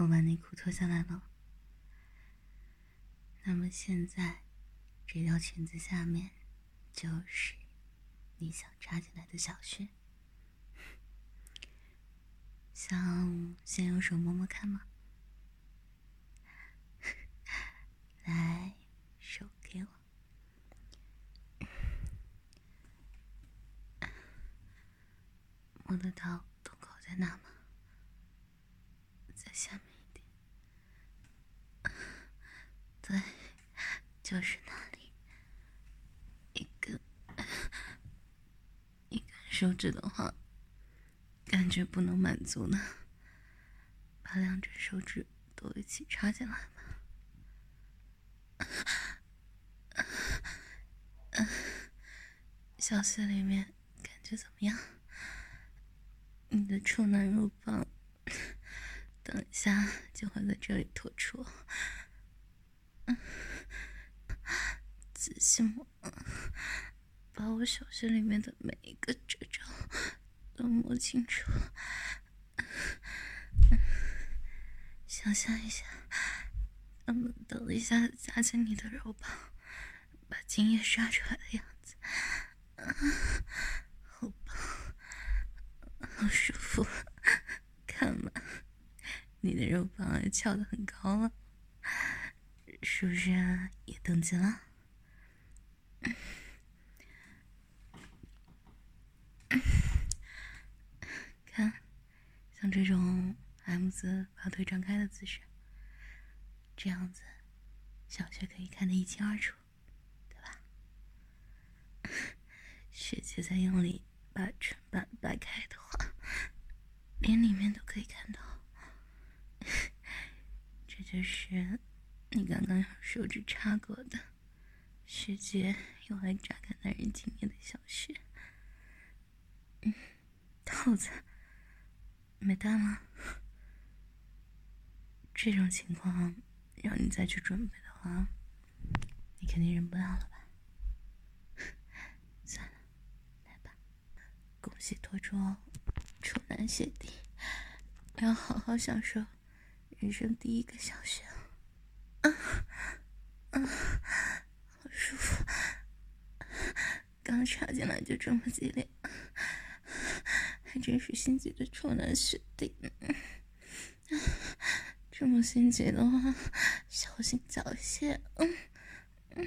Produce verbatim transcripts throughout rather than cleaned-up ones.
我把内裤脱下来了。那么现在这条裙子下面就是你想插进来的小穴。想先用手摸摸看吗？来，手给我。摸得到洞口在哪吗？在下面一点。对，就是那里。一根一根手指的话，感觉不能满足呢。把两只手指都一起插进来吧。小穴里面感觉怎么样？你的处男乳棒等一下就会在这里脱出。仔细摸，把我小穴里面的每一个褶皱都摸清楚。想象一下，那么等一下夹紧你的肉棒，把精液刷出来的样子，好棒，好舒服。看嘛，你的肉棒也翘得很高了，是不是也等级了？看，像这种 M 字把腿张开的姿势，这样子小穴可以看得一清二楚，对吧？穴姐在用力把唇板掰开的话，连里面都可以看到。这就是你刚刚用手指插过的穴姐用来榨干男人精液的小穴。嗯，豆子没带吗？这种情况让你再去准备的话，你肯定忍不了了吧？算了，来吧。恭喜托出处男血弟，要好好享受人生第一个小穴。嗯嗯，好舒服，刚插进来就这么激烈，还真是心急的处男血弟。这么心急的话，小心早泄。嗯嗯，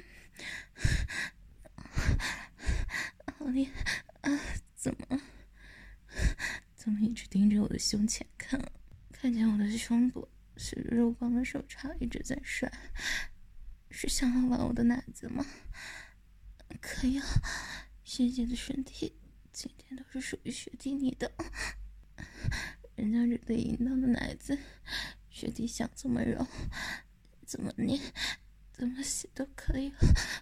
好厉害啊！怎么怎么一直盯着我的胸前看？看见我的胸部随着肉棒的手插一直在甩，是想要玩我的奶子吗？可以啊，学姐的身体今天都是属于学弟你的，人家这对淫荡的奶子，学弟想怎么揉怎么捏怎么洗都可以。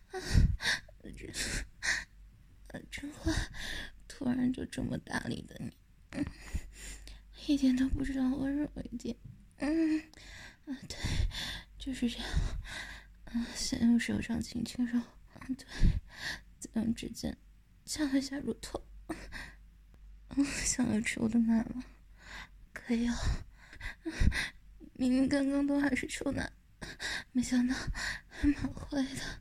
真真坏，突然就这么大力的你，嗯，一点都不知道温柔一点。嗯啊，对，就是这样。嗯，先用手掌轻轻揉，嗯，对，再用指尖敲一下乳头。嗯，想要吃我的奶吗？可以啊。明明刚刚都还是处男，没想到还蛮会的。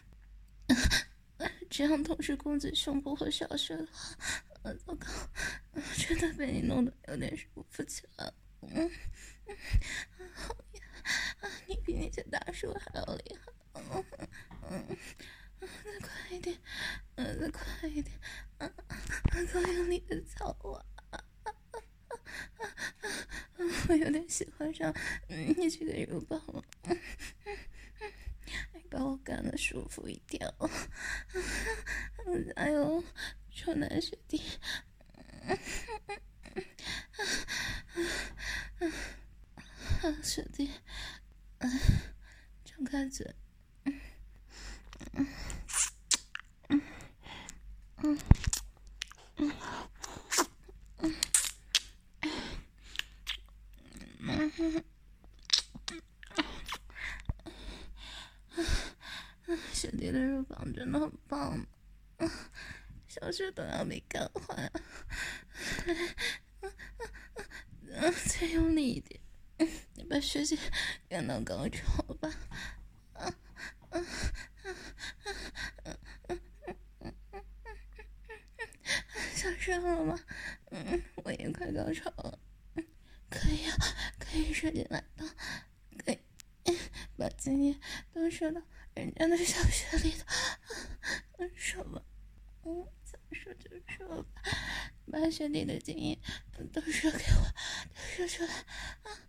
这样同时控制胸部和小穴的话，呃，糟糕，真的被你弄得有点舒服起来了。嗯嗯，好厉害啊！你比那些大叔还要厉害。嗯嗯嗯，再快一点，嗯，再快一点，啊啊，更用力的操我。我有点喜欢上嗯你这个乳棒了。嗯嗯嗯，你把我干得舒服一点哦。加油，处男学弟。嗯嗯嗯嗯，学弟，嗯，张开嘴。嗯嗯嗯嗯嗯嗯嗯嗯。学弟的乳房真的很棒，小穴都要被干坏了。再用力一点， 把学姐干到高潮吧。啊啊啊啊啊想上了吗？嗯，我也快高潮了。嗯，可以啊，可以射进来的，可以把精液都射到人家的小穴里的。嗯，射吧，嗯，想射就射吧，把穴里的精液都射给我，都射出来啊！